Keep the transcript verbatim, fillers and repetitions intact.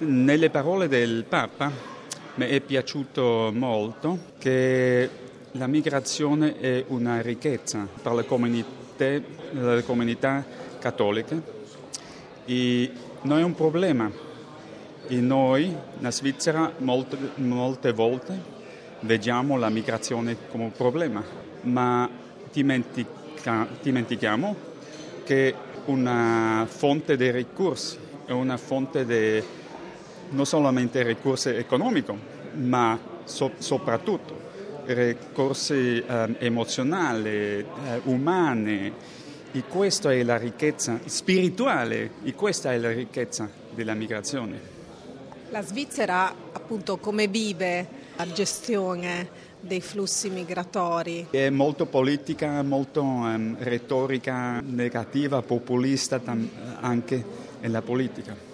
Nelle parole del Papa mi è piaciuto molto che la migrazione è una ricchezza per le comunità, le comunità cattoliche e non è un problema. E noi, in Svizzera, molte, molte volte vediamo la migrazione come un problema, ma dimentica, dimentichiamo che è una fonte di risorse, è una fonte di non solamente risorse economiche, ma so, soprattutto risorse eh, emozionali, eh, umane, e questa è la ricchezza spirituale, e questa è la ricchezza della migrazione. La Svizzera, appunto, come vive la gestione dei flussi migratori? È molto politica, molto um, retorica negativa, populista tam- anche nella politica.